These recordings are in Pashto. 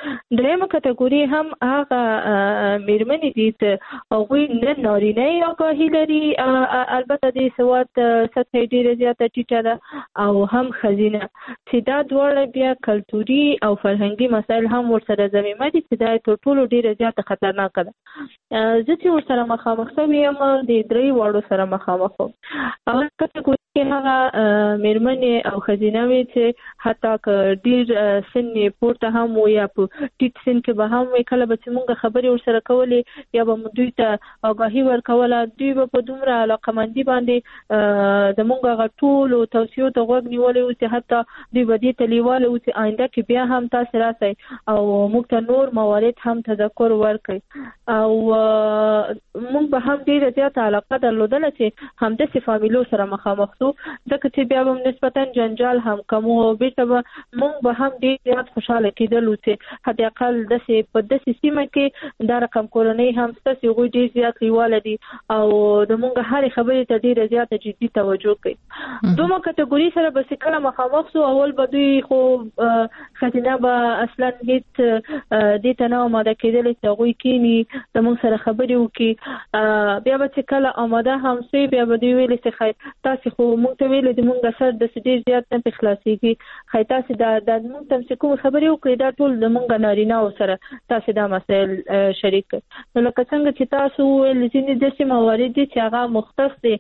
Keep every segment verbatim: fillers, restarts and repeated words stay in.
درېیمه کټګوري هم هغه میرمنې دي چې هغوی نه نارینه آګاهي لري، البته د سواد سطح ډېره زیاته ټیټه ده، او هم ښځینه چې دا دواړه بیا کلتوري او فرهنګي مسایل هم ورسره ضمیمه دي چې دا تر ټولو ډېره زیاته خطرناکه ده. زه چې ورسره مخامخ شوې یم د درې واړو سره مخامخ وم. اول کټګوري کې هغه میرمنې او ښځینه وې چې حتی که ډېر سن یې پورته هم و یا په ټیټ سن کې به هم وي، کله به چې مونږ خبرې ورسره کولې یا به مو دوی ته آګاهي ورکوله، دوی به په دومره علاقمندي باندې د مونږ هغه ټولو توصیو ته غوږ نیولی و چې حتی دوی به دې ته لیواله و چې آینده کې بیا هم تاسې راسئ او موږ ته نور موارد هم تذکر ورکړئ. او مونږ به هم ډېره زیاته علاقه درلودله چې همداسې فامیلو سره مخامخ شو، ځکه چې بیا به نسبتا جنجال هم کم و، بېرته به مونږ به هم ډېر زیات خوشحاله کېدلو چې حداقل داسې په داسې سیمه کې دا رقم کورنۍ هم ستاسې هغوی ډېر زیات لیواله دي او د مونږ هرې خبرې ته ډېره زیاته جدي توجه کوي. دومره کټګوري سره به چې کله مخامخ شو، اول به دوی خو ښځینه به اصلا هېڅ دې ته نه آماده کېدلې چې هغوی کښېني د مونږ سره خبرې وکړي. بیا به چې کله آماده هم شوې، بیا به دوی ویلې چې خیر تاسې خو مونږ ته ویلې د مونږ سر داسې ډېر زیات نه پرې خلاصېږي، خیر تاسې دا د مونږ ته چې کومې خبرې وکړئ دا ټول د مونږ نارینهو سره تاسې دا مسایل شریک کړئ. نو لکه څنګه چې تاسو وویل ځینې داسې موارد دي چې هغه مختص دي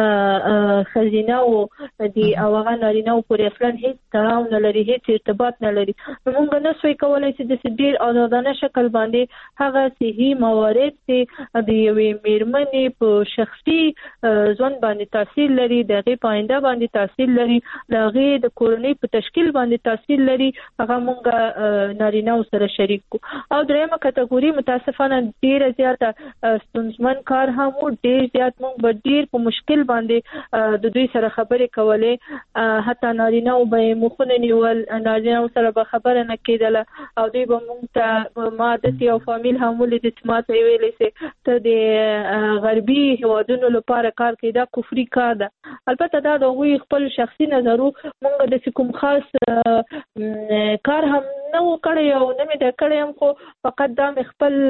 ښځینهو دي او هغه نارینهو پورې اصلا هېڅ تړاو نه لري، هېڅ ارتباط نه لري. نو مونږ نه سوی کولی چې داسې ډېر آزادانه شکل باندې هغه صحي موارد چې د یوې میرمنې په شخصي ژوند باندې تاثیر لري، د هغې په آینده باندې تاثیر لري، د هغې د کورنۍ په تشکیل باندې تاثیر لري، هغه مونږ نارینهو سره شریک کو. او درېیمه کټګوري متاسفانه ډېره زیاته ستونزمن کار هم و، ډېر زیات مونږ به ډېر په مشکل باندې د دوی سره خبرې کولې، حتی نارینهو به یې مخونه نیول، نارینهو سره به خبره نه کېدله او دوی به مونږ ته ما داسې یو فامیل هم ولیدې چې ما ته یې ویلې چې ته د غربي هېوادونو لپاره کار کوي، دا کفري کار ده. البته دا د هغوی خپل شخصي نظر و، مونږ داسې کوم خاص کار هم نه و کړی او نه مې دا کړی هم، خو فقط دا مې خپل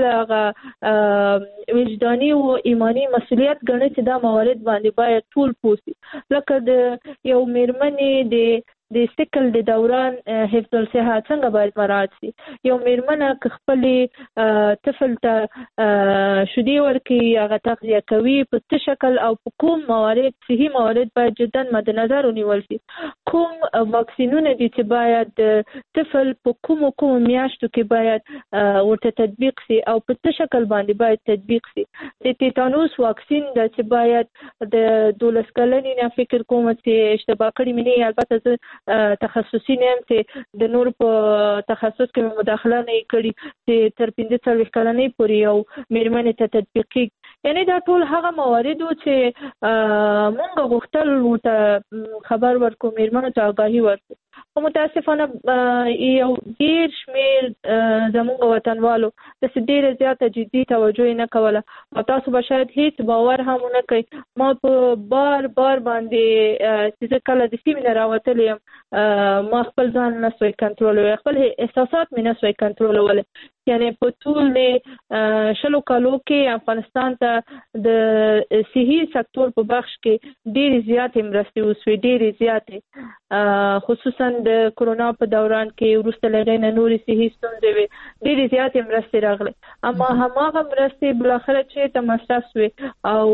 هغه وجداني او ایماني مسؤلیت ګڼي چې دا موارد باندې باید ټول پوه شي. لکه د یو میرمنې د د سکل د دوران حفظ الصحه څنګه باید مراعات شي. یو میرمنه که خپلې طفل ته شیدې ورکوي، هغه تغذیه کوي، په څه شکل او په کوم موارد صحي موارد باید جدا مد نظر ونیول شي. کوم واکسینونه دي چې باید د طفل په کومو کومو میاشتو کې باید ورته تطبیق شي او په څه شکل باندې باید تطبیق شي. د تیتانوس واکسین ده چې باید د دولس کلنې نه فکر کوم چې اشتباه کړې مې نه، البته زه تخصصي نه یم چې د نور په تخصص کې مداخله نه کړي چې تر پنځه څلوېښت کلنۍ پورې یو میرمنې ته تطبیق کېږي. یعنې دا ټول هغه موارد وو چې مونږ غوښتل ورته خبر ورکړو، میرمنو ته آګاهي ورکړو. خو متاسفانه یو ډېر شمېر زموږ وطنوالو داسې ډېره زیاته جدي توجه یې نه کوله او تاسو به شاید هېڅ باور هم ونه کوئ. ما په بار بار باندې چې زه کله د سیمې نه راوتلی یم، ما خپل ځان نه سوی کنټرولولی، خپل احساسات مې نه سوی کنټرولولی. یعنې په ټول شلو کالو کې افغانستان ته د صحي سکتور په بخش کې ډېرې زیاتې مرستې وسوې، ډېرې زیاتې، خصوصا د کرونا په دوران کې وروسته له هغې نه نورې صحي ستونزې وې، ډېرې زیاتې مرستې راغلې. اما هماغه مرستې بالاخره چېرته مصرف شوې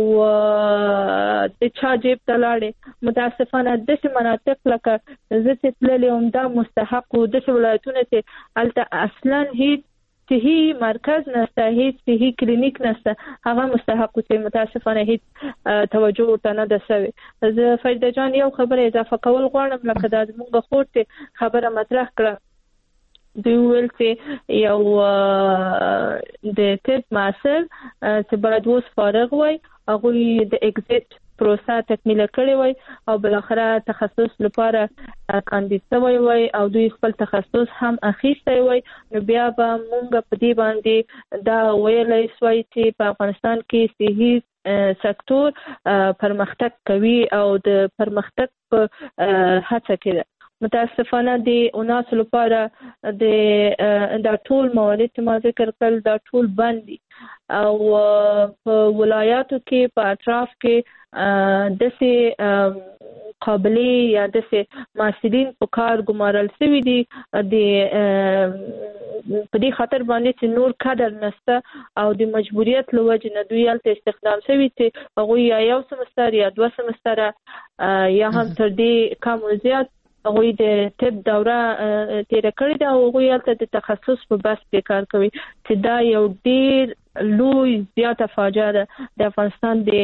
او د چا جیب ته لاړې. متاسفانه داسې مناطق لکه زه چې تللې وم دا مستحق وو، داسې ولایتونه چې هلته اصلا هېڅ صحي مرکز نشته، هیڅ صحي کلینیک نشته، هغه مستحق چې متاسفانه هیڅ توجه ورته نه ده شوې. زه فریده جان یو خبره اضافه کول غواړم، لکه دا زموږ خور چې خبره مطرح کړه، دوی وویل چې یو د طب محصل چې باید اوس فارغ وای، هغوی د اگزیت پروسه تکمیله کړې وای او بالاخره تخصص لپاره کاندید شوی وای او دوی خپل تخصص هم اخیستی وای، نو بیا به مونږ په دې باندې دا ویلی سوای چې په افغانستان کې صحي سکتور پرمختګ کوي او د پرمختګ په هڅه کې ده. متاسفانه د اوناس لپاره د د ټول موارد چې ما ذکر کړل د ټول باندې او په ولایاتو کې په اطراف کې د سي قابلیت یا د سي محصلین په کار ګمارل شوی دي د په دې خاطر باندې چې نور کادر نشته او د مجبوریت لوجه نه دوی الته استخدام شوی چې هغه یا یو سمستر یا دوه سمستر یا هم تر دې کم زیات هغه د طب دوره تیر کړی دا او هغه الته د تخصص په بس کې کار کوي چې دا یو ډیر لوی زیاته فاجعه ده د افغانستان د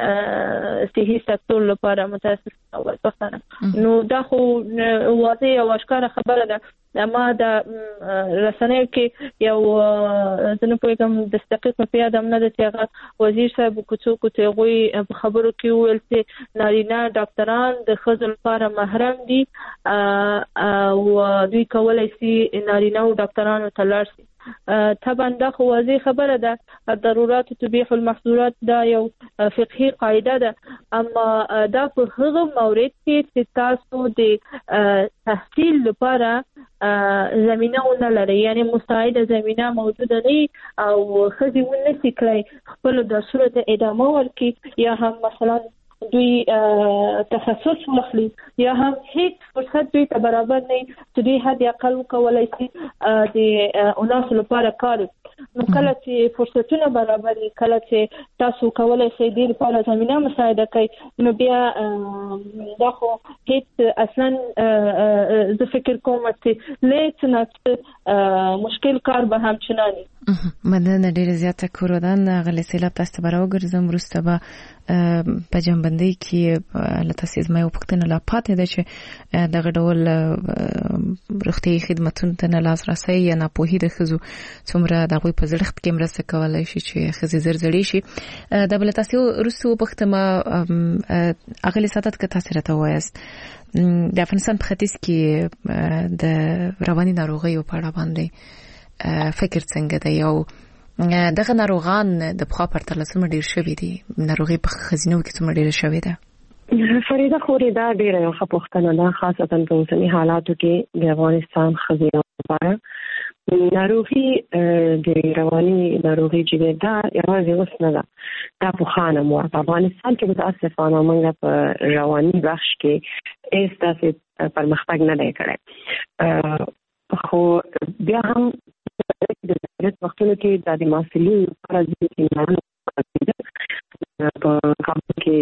صحي سکتور لپاره متاسفانه ورته نو دا خو واضح او اشکار خبره ده ما د رسنیو کې یو زنه په کوم دقیق په یاد هم نه ده چې هغه وزیر صاحب کوڅو کوڅو غوي خبرو کې ویل چې نارینه ډاکټران د ښځو لپاره محرم دي او دوی کولای شي نارینه او ډاکټرانو ته لاړ شي طبعا دا خو واضح خبره ده ضرورت تبيح المحظورات دا یو فقهي قاعده ده اما دا په هغه مورد کې چې تاسو د تحصیل لپاره زمينه ونه لري یعنی مساعده زمينه موجوده نه او خځې ونه سکړي خپل د صورت ادامه ورکړي یا هم مثلا دوی تخصص واخلي یا هم هیڅ فرصت دوی ته برابر نه چې دوی حد اقل کولای شي د اوناس لپاره کار نو کله چې فرصتونه برابر کله چې تاسو کولای شئ د لپاره زمينه مساعده کوي نو بیا دا خو هیڅ اصلا زه فکر کوم چې لیت نه مشکل کار به هم چناني مننه ډیره زیاته کوردان غلی سیلاب تاسو به راوګرځم وروسته به په جنبندۍ کې له تاسو زما یو پوښتنه لا پاتې ده چې دغه ډول روغتیايي خدماتو ته نه لاسرسي یا نه پوهې د خزو څومره دغه په زړښت کې مرسته کولای شي چې خزي زرزړې شي د بل تاسو وروسته پوښتنه اغلی ساتت که تاسو راته وایست د افغانستان په ختیځ کې د رواني ناروغیو په اړه باندې فکر څنګه دی یو دغه ناروغان د بخوا پرتله څومره ډیر شوي دي ناروغي په خزینو کې څومره ډیر شوي ده فریده خوري دا ډیره یو ښه پوښتنه ده خاصه په اوسني حالاتو کې د افغانستان خزینو لپاره ناروغي د رواني ناروغي چې دا یوازې اوس نه ده دا په خانه مو په افغانستان کې متاسفانه موږ په رواني بخش کې هیڅ داسې پرمختګ نه دی کړی خو بیا هم د وختونو کې د محصلین لپاره د ایمانو په کابل کې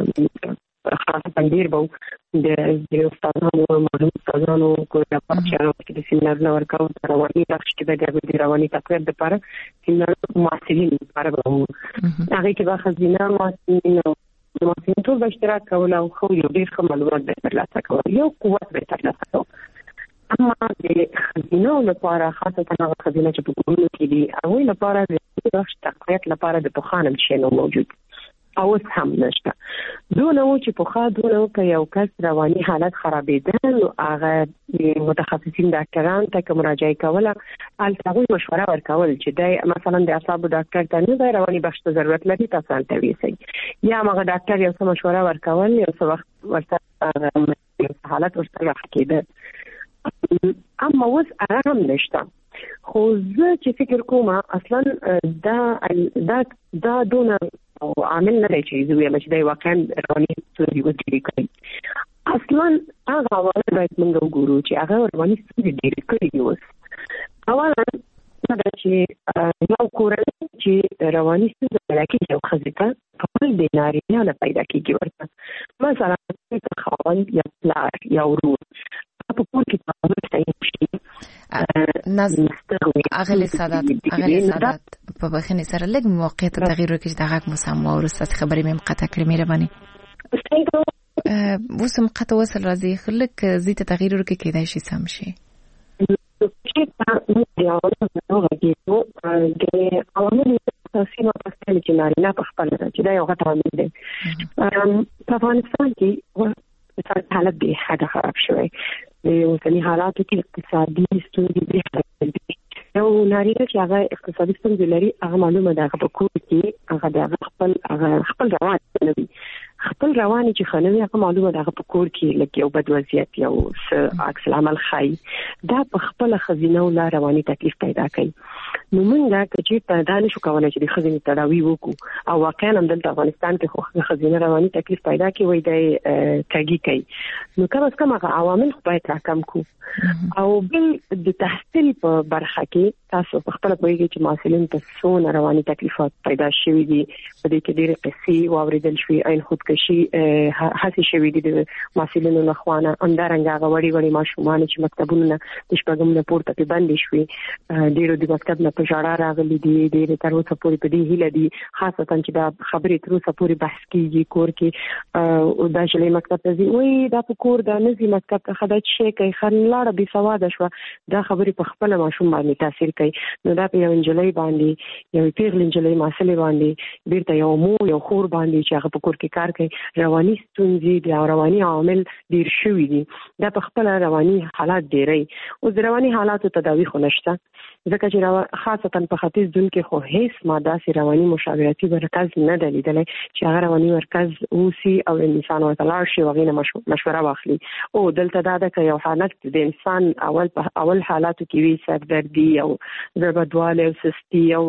خاصه ډیر به د استادانو معلوم استادانو کو د پاتشانو کې د سیمینار نو ورکاو رواني بخش کې د رواني تقویت لپاره سیمینار محصلین لپاره به هغه کې به خزینه محصلین محصلین ټول به اشتراک کول او خو یو ډیر ښه معلومات به ترلاسه کول یو قوت به ترلاسه کول اما د خزینه لپاره خاصه هغه خزینه چې په ګورو کې دي او لپاره د بخش تقویت لپاره د پوخانم شنو موجود او هم نشته دونه و چې په خا دونه په یو کس رواني حالت خرابېدل او هغه متخصصین ډاکټران ته مراجعه کوله البته مشوره ورکول چې د مثلا د اعصاب ډاکټر ته نه د رواني بخش ته ضرورت لري تاسو ته ویسي یا هغه ډاکټر یو څه مشوره ورکول یو څه وخت ورته حالت ورسره کېده اما اوس آرام نشته خو زه چې فکر کوم اصلا دا دا دا دونه عامل نه دی چې زه وایم چې دا واقعا رواني ستونزې وځي کوي اصلا هغه وایي باید موږ وګورو چې هغه رواني ستونزې ډېرې کړې دي اوس اولا دا چې یو کورنۍ چې رواني ستونزې پیدا کېږي یو ښځې ته خپل د نارینه نه پیدا کېږي ورته مثلا خاوند یا پلار یا ورور په کور کې تعامل صحیح شي نظم اغلی سادات اغلی سادات په بخښنې سره لږ موقعیت تغییر وکړي د غږ مسام او ورسته خبرې مې مقطع کړې مې رباني وسم قطع وصل راځي خلک زیته تغییر وکړي کېدای شي سم شي چې تاسو یو نو راګیږو د عوامل تاسو نو تاسو چې نارینه په خپل چې دا یو غټ عامل دی په افغانستان کې حالت به حد خراب شوی د اوسني حالاتو کې اقتصادي ستونزې به یو نارینه چې هغه اقتصادي ستونزې لري هغه معلومه ده په کور کې هغه د خپل هغه خپل روان نه وي خپل رواني چې خنوي هغه معلومه ده په کور کې لکه یو بد وضعیت یو عکس العمل خای دا په خپل خزینه ولا رواني تکلیف پیدا کوي. نو موږ چې په دانش کولای چې د خزینې تداوی وکړو او واقعا هم د افغانستان کې خو خزینه رواني تکلیف پیدا کوي وای د کاږي کوي. نو کم از کم هغه عوامل خو باید راکم کو او بل د تحصیل په برخه کې تاسو په خپل پوهیږئ چې محصلین ته څونه رواني تکلیفات پیدا شوي دي په دې کې ډېرې قصې واوریدل شوي عین خودکشي هڅې شوي دي د محصلینو له خوا نه همدارنګه هغه وړي وړي ماشومان چې مکتبونو نه د شپږم نه پورته پې بندې شوي ډېرو د مکتب نه په ژړا راغلي دي ډېرې تر اوسه پورې په دې هیله دي خاصتا چې دا خبرې تر اوسه پورې بحث کیږي کور کې دا چې مکتب ته ځي وایي دا په کور دا نه ځي مکتب ته ښه دا چې شی کوي ښه لاړه بې سواده شوه دا خبرې په خپله ماشوم باندې تاثیر کوي. نو دا په یو نجلۍ باندې یو پیغلې نجلۍ محصلې باندې بیرته یو مو یو خور باندې چې هغه په کور کې کار کوي رواني ستونزې دي او رواني عوامل ډېر شوي دي دا په خپله رواني حالات ډېری اوس د رواني حالاتو تداوي خو نشته ځکه چې خاصتا په ختیځ دن کې خو هیڅ ما داسې رواني مشاورتي مرکز نه دی لیدلی چې هغه رواني مرکز اوسي او انسان ورته لاړ شي هغې نه مشوره واخلي او دلته دا ده که یو حالت د انسان اول په اول حالاتو کې وي سردردي او زړه بدوالی او سستي او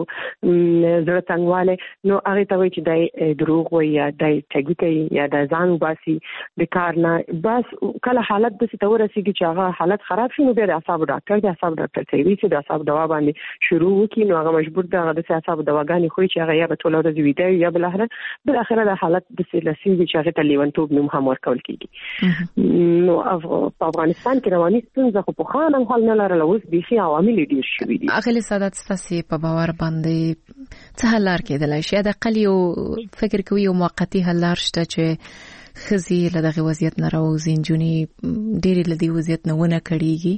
زړه تنګوالی نو هغې ته وایي چې دی دروغ وایي یا دی ټګي کوي یا دی ځان وباسي د کار نه بس کله حالت داسې ته ورسېږي چې هغه حالت خراب شي نو بیا د اعصابو ډاکټر د اعصابو ډاکټر ته یې چې د اعصابو دوا باندې شروع وکړي نو هغه مجبور ده هغه د اعصابو دواګانې خوري چې هغه یا به ټوله ورځ ویده وي یا بالاخره بالاخره د حالت داسې رسېږي چې هغې ته لیونتوب نوم هم ورکول کېږي. نو په افغانستان کې رواني ستونزه خو پخوا هم حل نه لرله اوس بیخي عوامل یې ډېر شوي دي. اغلې سعادت ستاسې په باور باندې څه حل لار کېدلی شي حداقل یو فکر کوي یو موقتي حل لار شته چې ښځې له دغې وضعیت نه راوځي نجونې ډېرې له دې وضعیت نه ونه کړېږي؟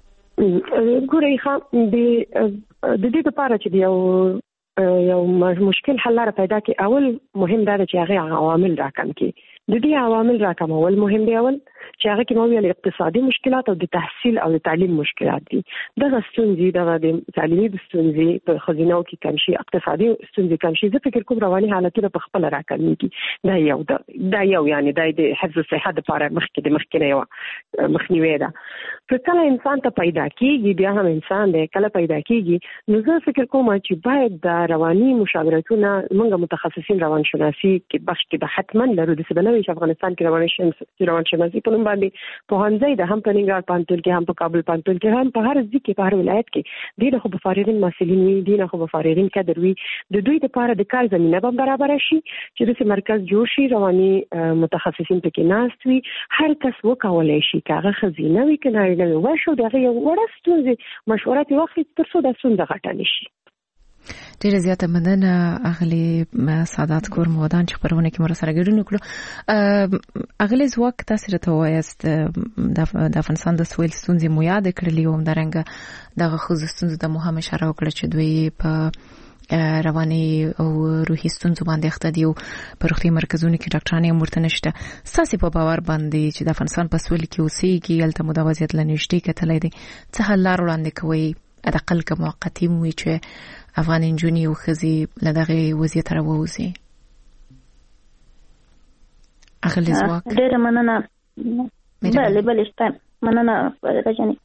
ګورئ ښه د دې لپاره چې یو یو مشکل حل لاره پیدا کړي اول مهم دا ده چې هغې عوامل راکم کړي د دې عوامل راکمول مهم دی اول چې هغه کې مو ویل اقتصادي مشکلات او د تحصیل او د تعلیم مشکلات دي دغه ستونزې دغه د تعلیمي ستونزې په خزینو کې کم شي اقتصادي ستونزې کم شي زه فکر کوم رواني حالتونه په خپل راکمېږي دا یو دا یو یعنی دا د حفظ الصحه لپاره مخکې د مخکې یو مخنیوي ده که کله انسان ته پیدا کېږي بیا هم انسان دی کله پیدا کېږي نو زه فکر کوم چې باید د رواني مشاورتونه موږ متخصصین روانشناسي کې بخش کې به حتما لرو د سبنه چې افغانستان کې روانشناسي روانشناسي په نوم باندې پوهنځی ده هم په ننګرهار پوهنتون کې هم په کابل پوهنتون کې هم په هر ځای کې په هر ولایت کې دي نه خو به فارغین محصلین وي دي نه خو به فارغین کادر وي د دوی لپاره د کار زمینه به برابر شي چې داسې مرکز جوړ شي رواني متخصصین پکې ناست وي هر کس وکولای شي که هغه ښځینه وي که نارینه وي ورشو د هغې یو وړه ستونزې مشوره ترې واخلي تر څو دا ستونزه غټه نه شي. ډیره زیاته مننه اغلی سعادت کور مودان چې خبرونه کې مر سره ګډون وکړو. اغلی زواک تاسو راته وایست د افغانستان د سویل ستونزې مو یاد کړلې او همدارنګه دغه خصوصي ستونزې د مو هم اشاره وکړه چې دوی په رواني او روحي ستونزو باندې اخته دي او په روغتي مرکزونو کې ډاکټرانې هم ورته نشته. ستاسې په باور باندې چې د افغانستان په سویل کې اوسېږي هلته مو دا وضعیت له نږدې کتلی دی څه حل لار وړاندې کوئ حداقل که موقتي وي چې افغان نجونې او ښځې له دغې وضعیت راووځي؟ اغلې ځواک ډېره مننه. بله بله شته مننه فريده جانې.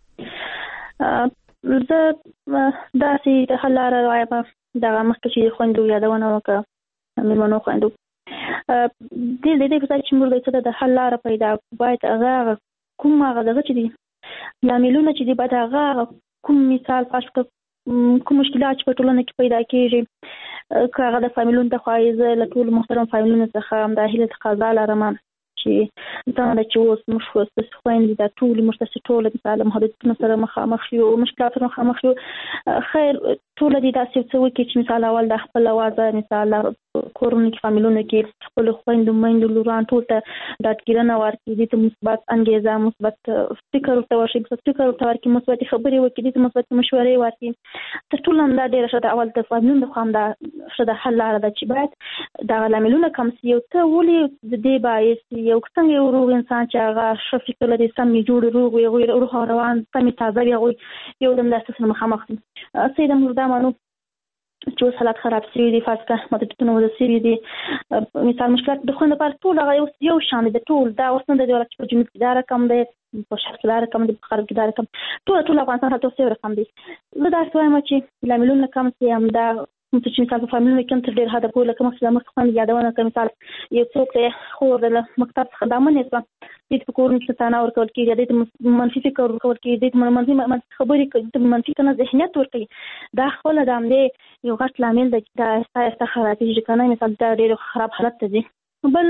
زه داسې د حل لاره وایم دغه مخکې چې خویندو یادونه وکړه مېرمنو خویندو دې د دې په ځای چې موږ څه د حل لاره پیدا باید هغه کوم هغه دغه چې دي لاملونه چې دي باید هغه کوم مثال فرض کړه کوم مشکلات چې په ټولنه کې پیدا کېږي که هغه د فامیلونو ته خوا زه له ټولو محترم فامیلونو څخه همدا هیله تقاضا لرم چې دا ده چې اوس موږ خو ستاسې خویندې دا ټولې موږ ستاسې ټوله مثال محدودیتونو سره مخامخ یو مشکلاتو مخامخ یو خیر ټوله دې داسې څه وکړي چې مثال اول د خپل اوازه مثال کورونو کې فامیلونو کې خپلو خویندو میندو لوران ټول ته ډاډګیرنه ورکړي دې ته مثبت انګیزه مثبت فکر ورته ورشي فکر ورته ورکړي مثبتې خبرې وکړي دې ته مثبتې مشورې ورکړي تر ټولو همدا ډېره ښه ده اول د فامیلونو د خوا همدا ښه ده حل لاره ده چې باید دغه لاملونه کم سي او ته ولې د دې باعث یو څنګه یو روغ انسان چې هغه ښه فکر لري سم یې جوړ روغ وي هغوی روح او روان سم یې تازه وي هغوی یو دم داسې سره مخامخ دي. سیده موږ دا منو چې اوس حالات خراب شوي دي، فرض کړه محدودیتونه وضع شوي دي. مثال مشکلات د خویندو لپاره ټول هغه یو شان دي، د ټول دا اوس نه د دولت په جنوب کې دا رقم دی، په شرق کې دا رقم دی، په غرب کې دا رقم، ټول ټول افغانستان حالت اوس یو رقم دی. زه داسې وایم چې لاملونه کم شي، همدا چې مثال په فامیلونو کې هم تر ډېر حده پورې لکه مخکې مخکې خویندې یادونه کړه، مثال یو څوک دی خور د مکتب څخه دا منې شوه، دې ته په کورونو کې ستانه ورکول کېږي، دې ته منفي فکر ورکول کېږي، دې ته منفي منفي خبرې کوي، دې ته منفي کنه ذهنیت ورکوي. دا خپله د همدې یو غټ لامل دی چې دا آهسته آهسته خرابېږي که نه، مثال دا ډېر خراب حالت ته ځي. بل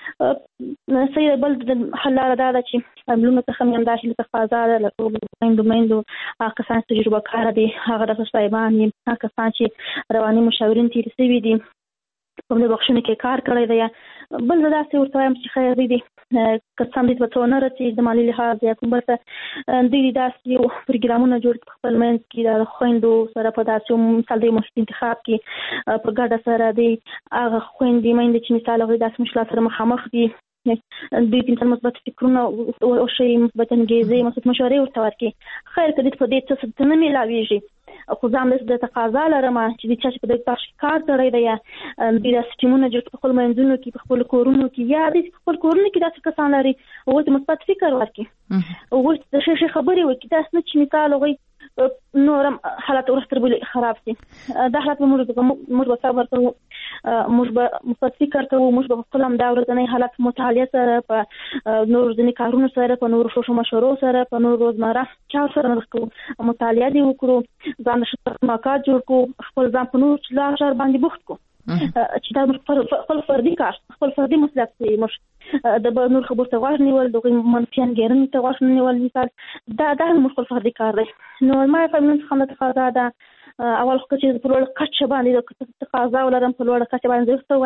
صحیح بل د حل لاره دا ده چې فامیلونو څخه مې همدا هیله تقاضا ده له ټولو میندو میندو هغه کسان چې تجربه کاره دي، هغه ډاکټر صاحبان دي، هغه کسان چې رواني مشاورین تېر شوي دي، په همدې بخښنو کې کار کړی دی. بل زه داسې ورته وایم چې خیر دی که څه هم دوی ته څه ونه رسېږي د مالي لحاظ یا کوم بل څه، دوی داسې یو پروګرامونه جوړ کړي په خپل منځ کې د خویندو سره په داسې مثال د محیط انتخاب کې په ګډه سره دی هغه خویندې میندې چې مثال هغوی داسې مشکلات سره مخامخ دي، دوی ته مثبت فکرونه وښیي، مثبت انګېزې، مثبت مشورې ورته ورکړي. خیر که دوی په دې څه نه میلاویږي، خو زه همداسې د تقاضا لرم چې د چا چې په دې بخش کې کار کړی دی یا دوی داسې ټیمونه جوړ کړي په خپلو منځونو کې، په خپلو کورونو کې، یا دوی په خپل کورونو کې داسې کسان لري هغوی ته مثبت فکر ورکړي، هغوی ته د ښې ښې خبرې وکړي، داسې نه چې مثال هغوی نور هم حالات ورځ تر بلې خراب شي. دا حالات به موږ به صبر کوو، موږ به مثبت فکر کوو، موږ به خپل همدا ورځنی حالات مطالعه سره، په نورو ورځني کارونو سره، په نورو ښو مشورو سره، په نورو روزمره چارو سره مخ کوو، مطالعه دې وکړو، ځان د شخصیت جوړ کړو، خپل ځان په نورو چارو باندې بوخت کړو چې دا خپل فردي کار، خپل فردي مسلک دی، موږ د نور خبرو ته غوږ نیول، د هغوی منفي انګېرنې ته غوږ نه نیول، مثال دا دا موږ خپل فردي کار دی. نو ما فامیلونو څخه همدا تقاضا ده، اول خو چې په لوړه کچه باندې د تقاضا ولرم، په لوړه کچه باندې زه ورته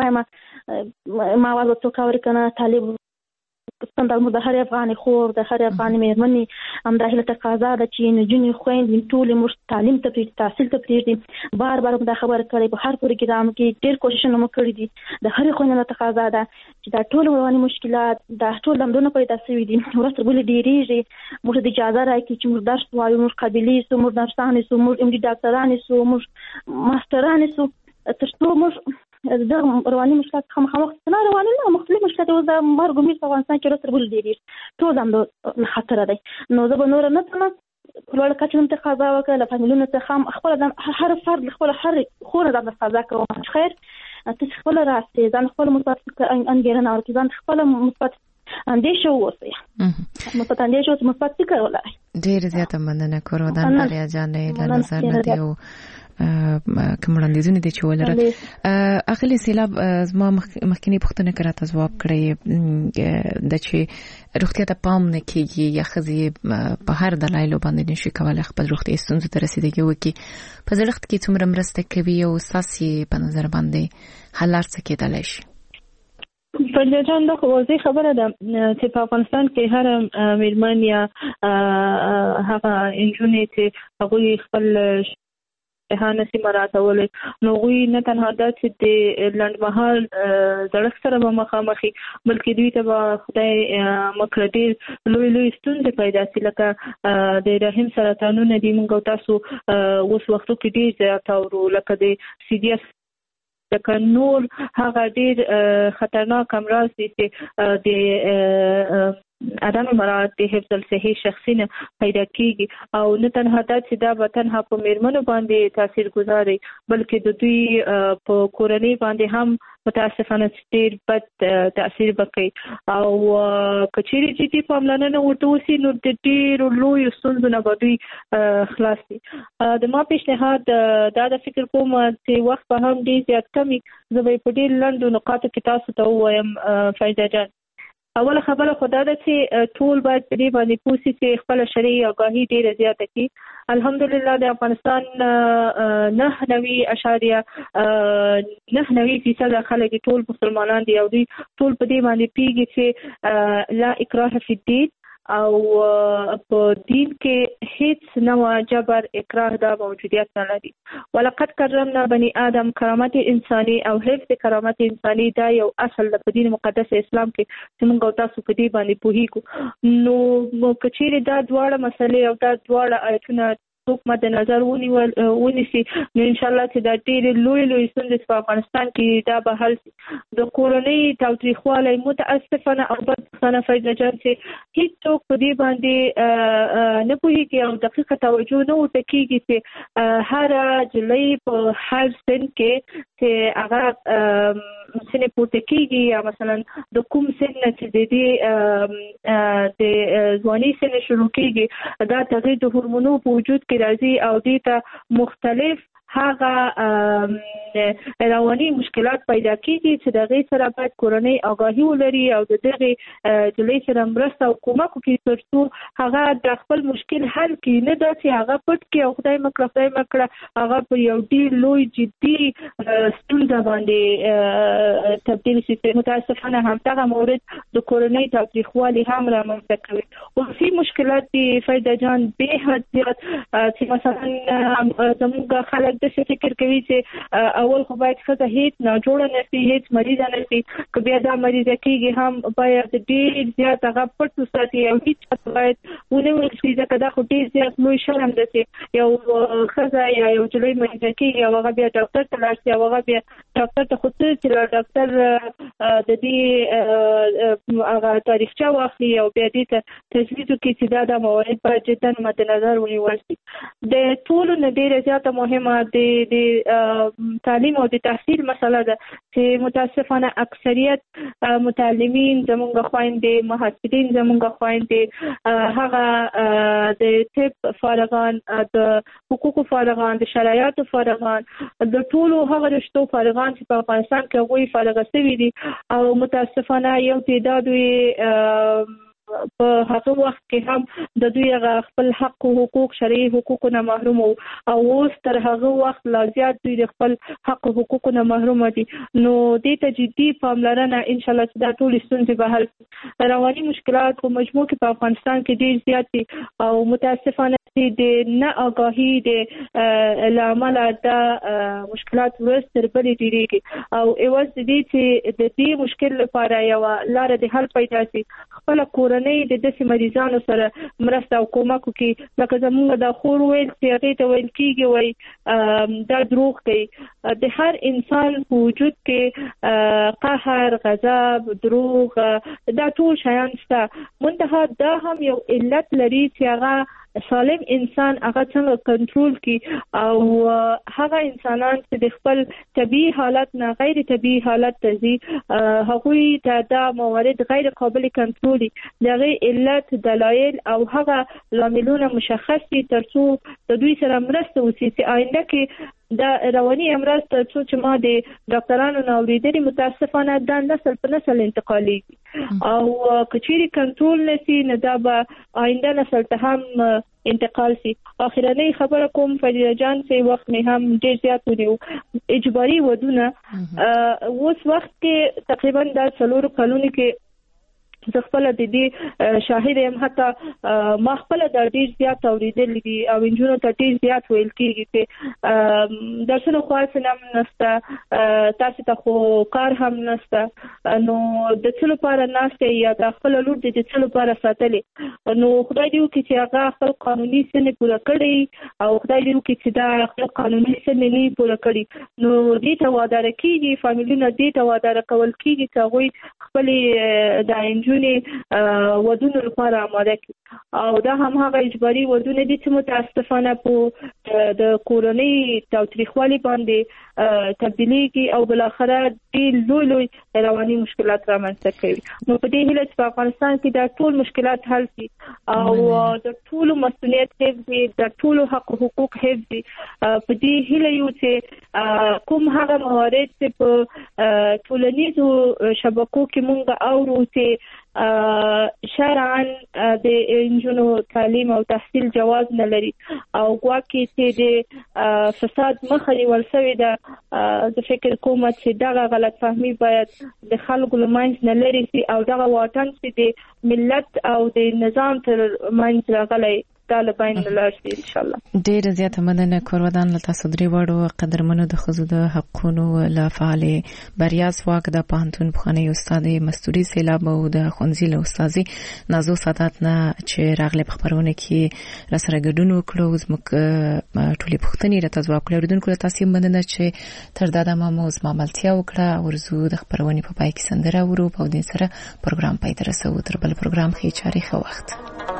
وایم ما اول به څوک اوري که نه، طالب ستندال د هرې افغاني خور، د هرې افغاني مېرمنې همدا هیله تقاضا ده چې نجونې خویندې ټولې موږ تعلیم ته پرېږدي، تحصیل ته پرېږدي. بار بار دا خبره کړې، په هر پروګرام کې ډېر کوششونه مو کړي دي. د هرې خویندې تقاضا ده چې دا ټول رواني مشکلات، دا ټول لمدونه پیدا شوي دي، ورځ تر بلې ډېرېږي، موږ ته اجازه راکړي چې موږ درس ووایو، موږ قابلې شو، موږ نرسانې شو، موږ ام ډي ډاکټرانې شو، موږ ماسټرانې شو، تر څو موږ د رواني مشکلات څخه مخامخ نه، رواني نه مختلف مشکلات اوس د مرګ امید په افغانستان کې ورځ تر بلې ډېرېږي، ټول هم د خطره دی. نو زه به نوره نه تمه په لوړه کچه هم تقاضا وکړه له فامیلونو څخه هم خپله هر فرد له خپله هر خور نه دا تقاضا کوم چې خیر ته چې خپله راسې، ځان خپله مثبت انګېرنه ورکړي، ځان خپله مثبت اندېښه واوسئ، مثبت اندېښه اوسئ، مثبت فکر ولرئ. ډېره زیاته مننه کورودان بریا جانې له نظر نه دی او کوم وړاندیزونه دي چې ولرل. اخلي سیلاب زما مخکینی پوښتنه کراته ځواب کړی د چې روغتیا ته پام نه کیږي یا ښځې په هر دلایلو باندې نشي کولای خپل روغتیا ستونزو ته رسیدګي وکړي، په زړښت کې څومره مرسته کوي او ستاسې په نظر باندې حل لار څه کېدلی شي؟ فرجا جان دا واضح خبره ده چې په افغانستان کې هر میرمن یا هغه انجونې چې هغوی خپل جهان سي مراتولې، نو غوی نه تنها دا چې د لنډمهال زړښت سره به مخامخي، بلکې دوی ته به خدای مکړه ډېر لوی لوی ستونزې پیدا شي، لکه د رحم سرطانونه دي. موږ او تاسو اوس وختو کې ډېر زیات اورو، لکه د سی ډي اس، لکه نور هغه ډېر خطرناک امراض دي چې د عدم مراعات د حفظ الصحي شخصي نه پیدا کیږي، او نه تنها دا چې دا به تنها په میرمنو باندې تاثیر گذاري، بلکې د دوی په کورنۍ باندې هم متاسفانه ډېر بد تاثیر وکړي، او کچېرې جدي پاملرنه ورته وشي نو د ډېرو لویو ستونزو نه به دوی خلاص دي. د ما پیشنهاد دا د فکر کوم چې وخت به هم ډېر زیات کمي، زه به په ډېر لنډو نقاطو کې تاسو ته ووایم. فایده جان، اوله خبره خو دا ده چې ټول باید په دې باندې پوه شي چې خپله شرعي آګاهي ډېره زیاته کړي. الحمدلله د افغانستان نه نوي اشاریه نه نوي فیصده خلک ټول مسلمانان دي، او دوی ټول په دې باندې پوهېږي چې لا اکراه فی الدین، او په دین کې هیڅ نوع جبر اکراه دا موجودیت نه لري. ولقد کرمنا بني آدم، کرامت انساني او حفظ کرامت انساني دا یو اصل د دین مقدس اسلام کې چې موږ او تاسو په دې باندې پوهیږو. نو که چیرې دا دواړه مسلې او دا دواړه آیتونه حقوق مد نظر ونیول ونیسي نو ان شاء الله چې دا ډېر لوی لوی ستونزې په افغانستان کې دا به حل شي. د کورنۍ تاوتریخوالی متاسفانه او بدبختانه فایده جان چې هیڅوک په دې باندې نه پوهېږي او دقیقه توجه نه ورته کېږي چې هره جلۍ په هر سن کې چې هغه سنې پورته کېږي یا مثلا د کوم سن نه چې د دې د ځوانۍ سن شروع کېږي دا تغییر د هورمونو په وجود کې راځي او دې ته مختلف هغه رواني مشکلات پیدا کیږي چې دغه سره باید کورنۍ آگاهي ولري او د دغه جلۍ سره مرسته او کومک وکړي ترڅو هغه د خپل مشکل حل کړي، نه دا چې هغه پټ کړي او خدای مکړه خدای مکړه هغه په یو ډیر لوی جدي ستونزه باندې تبدیل شي. متاسفانه همدغه مورد د کورنۍ تاوتریخوالي هم رامنځته کوي. وفي مشکلات دي فایده جان به حد زیات چې مثلا زموږ خلک د فکر کوي چې اول خو باید ښځه هیڅ نه جوړه نه شي، هیڅ مریضه نه شي، که بیا دا مریضه کېږي هم باید ډېر زیات هغه پټ وساتي او هیڅ چاته باید ونه ویل شي ځکه دا خو ډېر زیات لوی شرم دی چې یو ښځه یا یو نجلۍ مریضه کېږي او هغه بیا ډاکټر ته لاړ شي او هغه بیا ډاکټر ته خو څه چې ډاکټر د دې هغه تاریخچه واخلي او بیا دې ته تجویز وکړي چې دا د موارد باید جدا مد نظر ونیول شي. د ټولو نه ډېره زیاته مهمه د د تعلیم او د تحصیل مسله ده چې متاسفانه اکثریت متعلمین زموږ خويندې محصلین زموږ خويندې هغه د طب فارغان، د حقوقو فارغان، د شرایطو فارغان، د ټولو هغه رشتو فارغان چې په افغانستان کې غوي فارغ شوي دي او متاسفانه یو تعداد وي په هغه وخت کې هم د دوی هغه خپل حق او حقوق شرعي حقوقو نه محروم او اوس تر هغه وخت لا زیات دوی د خپل حق او حقوقو نه محروم دي. نو دې ته جدي پاملرنه ان شاء الله چې دا ټول ستونزې به حل. رواني مشکلات په مجموع کې په افغانستان کې ډېر زیات دي او متاسفانه د نه آگاهي د لامل دا مشکلات ورځ تر بلې ډېرېږي او ایواز دې چې د دې مشکل لپاره یو لار د حل پیدا شي. خپل کورنۍ د داسې مریضانو سره مرسته او کومک وکړي لکه زموږ د خور ویل چې هغې ته ویل کېږي وایي دا دروغ کوي. د هر انسان په وجود کې قهر، غضب، دروغ دا ټول شیان شته، منتها دا هم یو علت لري چې هغه سالم انسان هغه څنګه کنټرول کی او هغه انسانان چې د خپل طبيعي حالت نه غیر طبيعي حالت ته ځي هغوی ته دا موارد غیر قابل کنټرول دي. دغه علت، دلایل او هغه لاملونه مشخص دي ترڅو د دوی سره مرسته وشي چې آینده کې دا رواني امراض ترڅو چې ما د ډاکټرانو نه اوریدلي متاسفانه دا نسل په نسل انتقالېږي او کچېرې کنټرول نشي نو دا به آینده نسل ته هم انتقال شي. اخرنۍ خبره کوم فریده جان چې وخت مې هم ډېر زیات ونیو. اجباري ودونه اوس وخت کې تقریبا دا څلورو کلونو کې زه خپل د دې شاهد یم، حتی ما خپل د ډېر زیات اوریدلي دي او انجونو ته ډېر زیات ویل کېږي چې درسونه خو هسې هم نشته، تاسو ته خو کار هم نشته، نو د څه لپاره ناستئ یا د خپل لور د څه لپاره ساتلې. نو خدای دې وکړي چې هغه خپل قانوني سنې پوره کړي او خدای دې وکړي چې دا خپل قانوني سنې نه پوره کړي نو دې ته واداره کېږي، فامیلونه دې ته واداره کول کېږي چې هغوی خپلې د انجونې ودونو لپاره آماده کړي او دا هم هغه اجباري ودونه دي چې متاسفانه په د کورنۍ تاوتریخوالي باندې تبدیلیږي او بالاخره ډېر لوی لوی رواني مشکلات رامنځته کوي. نو په دې هیله چې په افغانستان کې دا ټول مشکلات حل شي او د ټولو مسؤلیت حفظ وي، د ټولو حق او حقوق حفظ وي. په دې هیله یو چې کوم هغه موارد چې په ټولنیزو شبکو کې مونږ اورو چې شرعاً د انجونو تعلیم او تحصیل جواز نه لري او ګواکې چې د فساد مخه نیول شوې ده، زه فکر کوم چې دغه غلط فهمي باید د خلکو له منځ نه لرې شي او دغه واټن چې د ملت او د نظام تر منځ راغلی طالبان لاړ شي ان شاء الله. ډېر زیات مننه کورودان له تاسو درې وړو قدرمنو د خزو د حقونو له فعال بریا سواک د پانتون بخانه استاد مستوري سیلاب او د خونځي له استاد نازو سادات نه چې راغله په خبرونه کې را سره ګډون وکړو زموږ ټولې پښتنې را تاسو وکړو ردونکو تاسو مننه چې تر دا د ماموز ماملتیا وکړه ورزو د خبرونه په پای کې سندره ورو په دې سره پروګرام پای ته رسو. تر بل پروګرام کې چاري خو وخت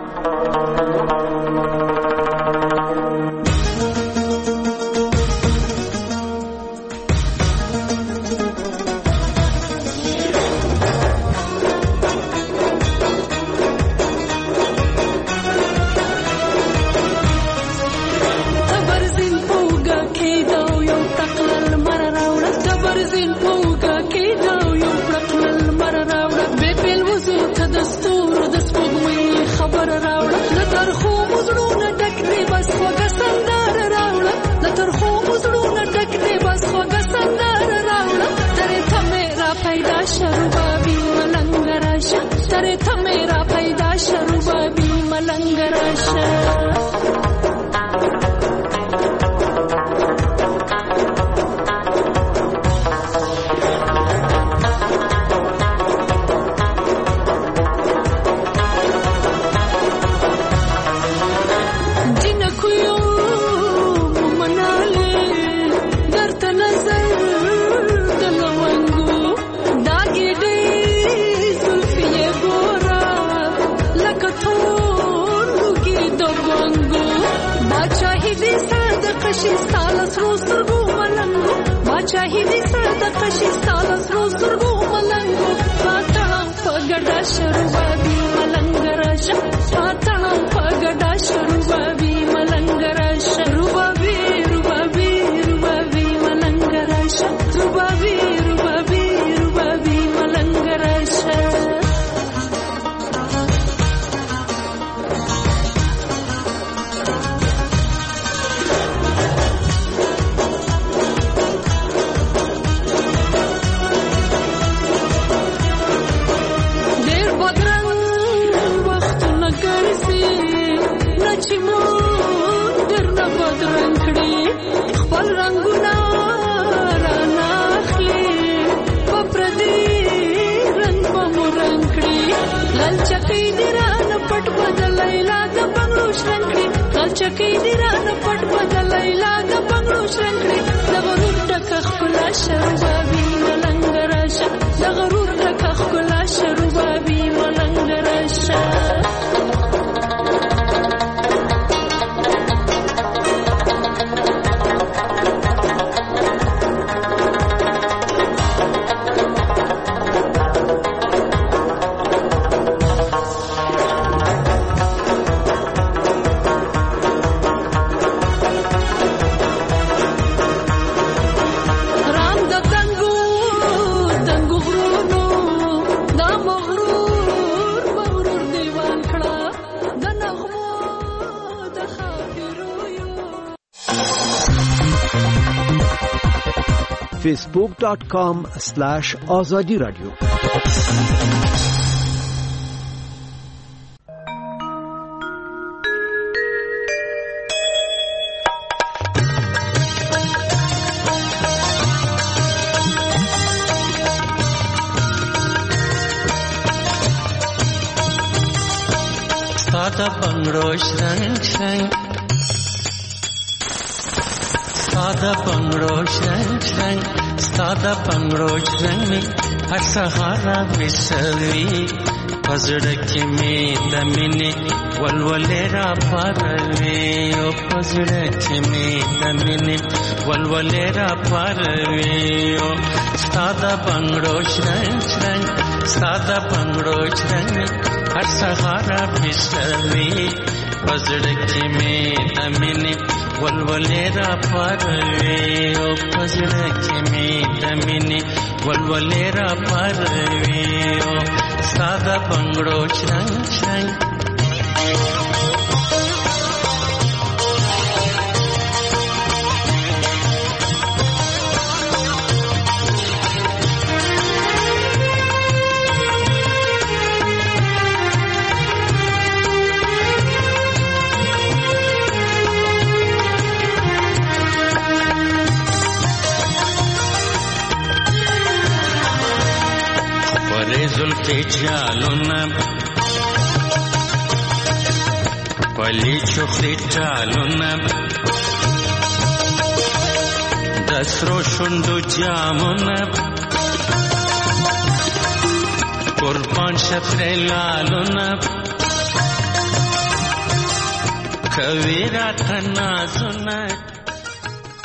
तरे था मेरा पैदा शरुबा भी मलंग राशा चाहिए सदा कशी साला रोज रो मलंगो पातणा पगडा शरुबाबी मलंगराशा पातणा पगडा शरुबाबी मलंगराशा रुबाबी रुबाबी रुबाबी मलंगराशा रुबाबी रुबाबी रुबाबी मलंगराशा चकी दिरान पट बदलैला द बंगलो श्रंखड़ी दगरूर टखख कुला शरुबाबी मलंगराशा दगरूर टखख कुला शरुबाबी मलंगराशा facebook dot com slash azadi radio Sada bangro shrang shrang Sada bangro shrang shrang Sada bangro shrang me har sahara visavi pazudaki me damine walwalera parve o pazudaki me damine walwalera parve o Sada bangro shrang shrang Sada bangro shrang me har sahara visavi pazudaki me damine walwalera parve o pazudaki me damine walwalera parve o sada bangro shrang shrang چخټې چالونه پلي چخټې چالونه د سرو شونډو جامونه قربان شفره لالونه کوي راته نازونه